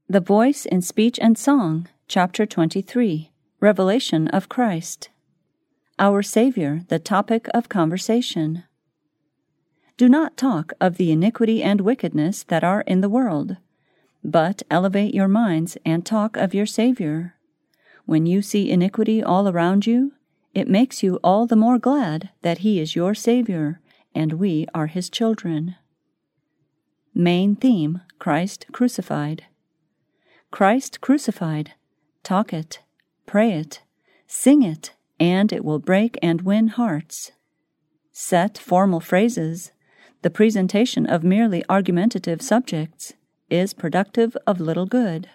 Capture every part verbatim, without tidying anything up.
The Voice in Speech and Song, Chapter twenty-three, Revelation of Christ. Our Savior, the topic of conversation. Do not talk of the iniquity and wickedness that are in the world, but elevate your minds and talk of your Savior. When you see iniquity all around you, it makes you all the more glad that He is your Savior, and we are His children. Main theme, Christ crucified. Christ crucified. Talk it, pray it, sing it, and it will break and win hearts. Set formal phrases, the presentation of merely argumentative subjects, is productive of little good.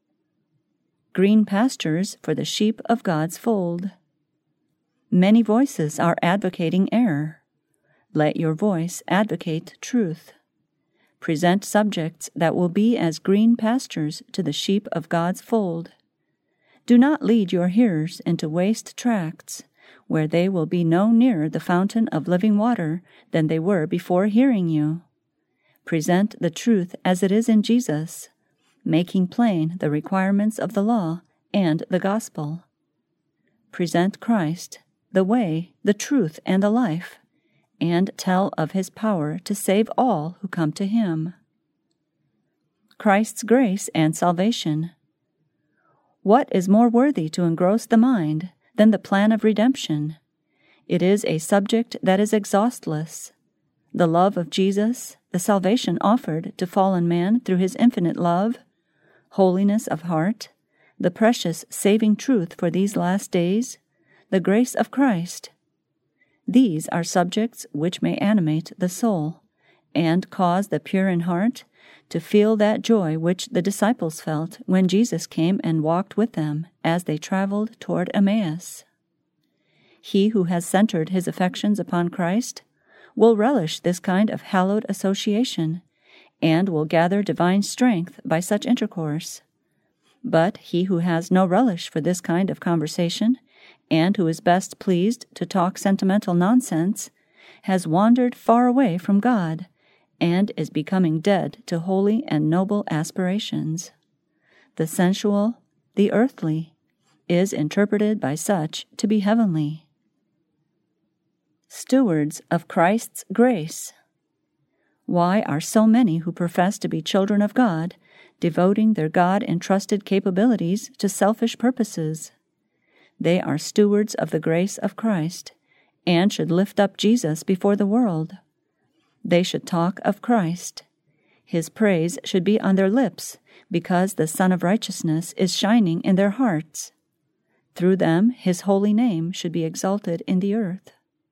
Green pastures for the sheep of God's fold. Many voices are advocating error. Let your voice advocate truth. Present subjects that will be as green pastures to the sheep of God's fold. Do not lead your hearers into waste tracts, where they will be no nearer the fountain of living water than they were before hearing you. Present the truth as it is in Jesus, making plain the requirements of the law and the gospel. Present Christ, the way, the truth, and the life, and tell of His power to save all who come to Him. Christ's grace and salvation. What is more worthy to engross the mind than the plan of redemption? It is a subject that is exhaustless. The love of Jesus, the salvation offered to fallen man through His infinite love, holiness of heart, the precious saving truth for these last days, the grace of Christ. These are subjects which may animate the soul, and cause the pure in heart to feel that joy which the disciples felt when Jesus came and walked with them as they traveled toward Emmaus. He who has centered his affections upon Christ will relish this kind of hallowed association, and will gather divine strength by such intercourse. But he who has no relish for this kind of conversation, and who is best pleased to talk sentimental nonsense, has wandered far away from God, and is becoming dead to holy and noble aspirations. The sensual, the earthly, is interpreted by such to be heavenly. Stewards of Christ's grace. Why are so many who profess to be children of God devoting their God-entrusted capabilities to selfish purposes? They are stewards of the grace of Christ, and should lift up Jesus before the world. They should talk of Christ. His praise should be on their lips, because the Sun of Righteousness is shining in their hearts. Through them, His holy name should be exalted in the earth.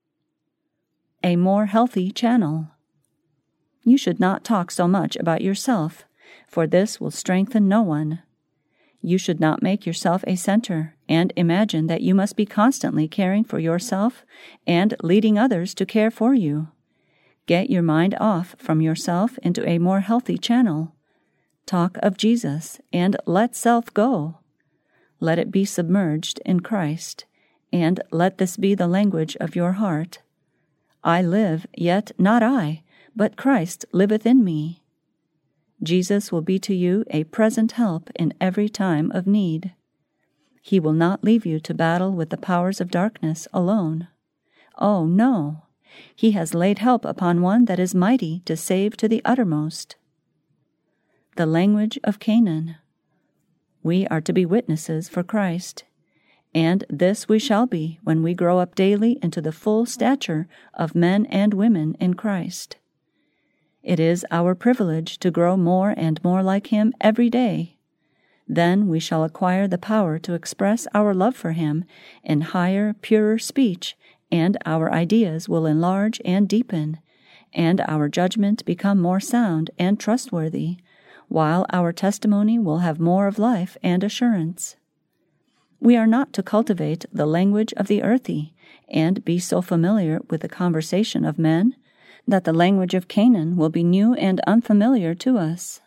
A more healthy channel. You should not talk so much about yourself, for this will strengthen no one. You should not make yourself a center and imagine that you must be constantly caring for yourself and leading others to care for you. Get your mind off from yourself into a more healthy channel. Talk of Jesus and let self go. Let it be submerged in Christ, and let this be the language of your heart. I live, yet not I, but Christ liveth in me. Jesus will be to you a present help in every time of need. He will not leave you to battle with the powers of darkness alone. Oh, no! He has laid help upon one that is mighty to save to the uttermost. The language of Canaan. We are to be witnesses for Christ, and this we shall be when we grow up daily into the full stature of men and women in Christ. It is our privilege to grow more and more like Him every day. Then we shall acquire the power to express our love for Him in higher, purer speech, and our ideas will enlarge and deepen, and our judgment become more sound and trustworthy, while our testimony will have more of life and assurance. We are not to cultivate the language of the earthy, and be so familiar with the conversation of men, that the language of Canaan will be new and unfamiliar to us.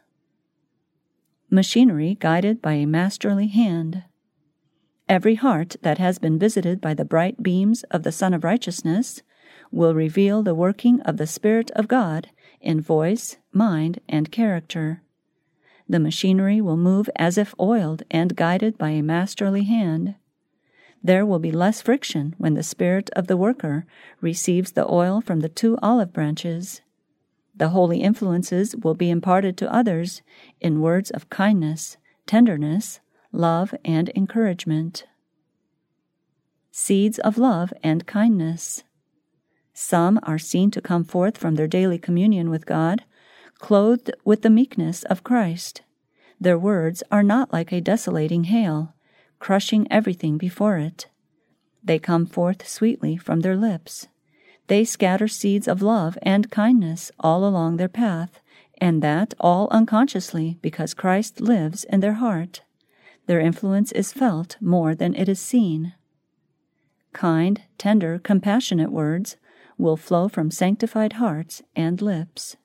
Machinery guided by a masterly hand. Every heart that has been visited by the bright beams of the Sun of Righteousness will reveal the working of the Spirit of God in voice, mind, and character. The machinery will move as if oiled and guided by a masterly hand. There will be less friction when the spirit of the worker receives the oil from the two olive branches. The holy influences will be imparted to others in words of kindness, tenderness, love, and encouragement. Seeds of love and kindness. Some are seen to come forth from their daily communion with God, clothed with the meekness of Christ. Their words are not like a desolating hail, crushing everything before it. They come forth sweetly from their lips. They scatter seeds of love and kindness all along their path, and that all unconsciously because Christ lives in their heart. Their influence is felt more than it is seen. Kind, tender, compassionate words will flow from sanctified hearts and lips.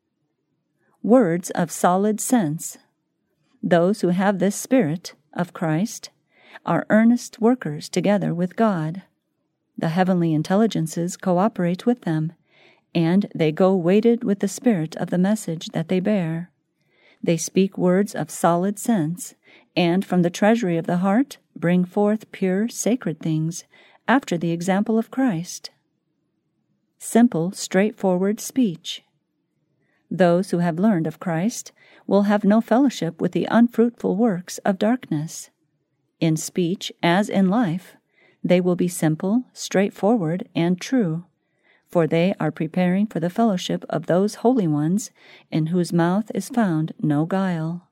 Words of solid sense. Those who have this spirit of Christ are earnest workers together with God. The heavenly intelligences cooperate with them, and they go weighted with the spirit of the message that they bear. They speak words of solid sense, and from the treasury of the heart bring forth pure, sacred things, after the example of Christ. Simple, straightforward speech. Those who have learned of Christ will have no fellowship with the unfruitful works of darkness. In speech, as in life, they will be simple, straightforward, and true, for they are preparing for the fellowship of those holy ones in whose mouth is found no guile.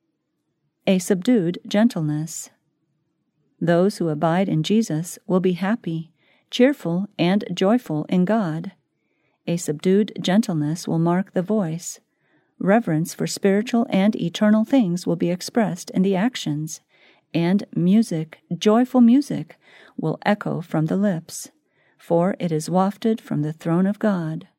A subdued gentleness. Those who abide in Jesus will be happy, cheerful, and joyful in God. A subdued gentleness will mark the voice. Reverence for spiritual and eternal things will be expressed in the actions, and music, joyful music, will echo from the lips, for it is wafted from the throne of God.